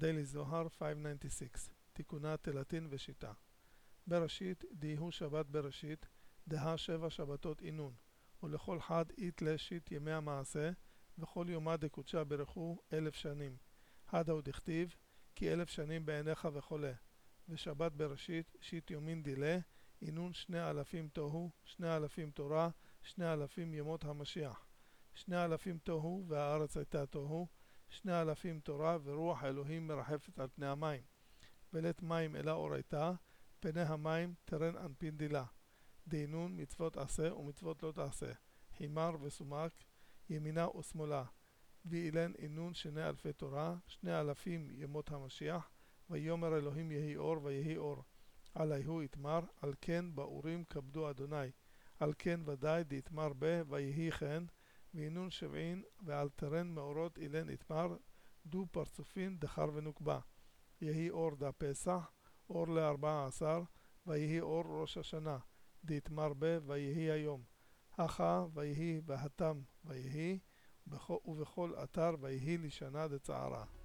Daily Zohar 596 תיקונה תלתין ושיטה בראשית דהיהו שבת בראשית דהה 7 שבתות אינון ולכל חד אית לשית ימי המעשה וכל יומא דקודשה ברכו 1000 שנים הדאו דכתיב כי 1000 שנים בעיניך וחולה ושבת בראשית שית יומין דילה אינון 2000 תוהו 2000 תורה 2000 ימות המשיח 2000 תוהו והארץ הייתה תוהו 2000 תורה ורוח אלוהים מרחפת על פני המים ולית מים אלא אורייתה פני המים תרן אנפין דילה דהינון מצוות עשה ומצוות לא תעשה חימר וסומק ימינה ושמאלה ואילן אינון 2,000 תורה 2,000 ימות המשיח ויאמר אלוהים יהי אור ויהי אור עליהו יתמר על כן באורים כבדו אדוני על כן ודאי דתמר בה ויהי כן ואינון 70 ועל תרן מאורות אילן יתמר דו פרצופין דחר ונוקבה יהי אור דה פסח אור ל14 ויהי אור ראש השנה דתמר בה ויהי היום הכה ויהי והתם ויהי ובכל אתר ויהי לשנה דצערה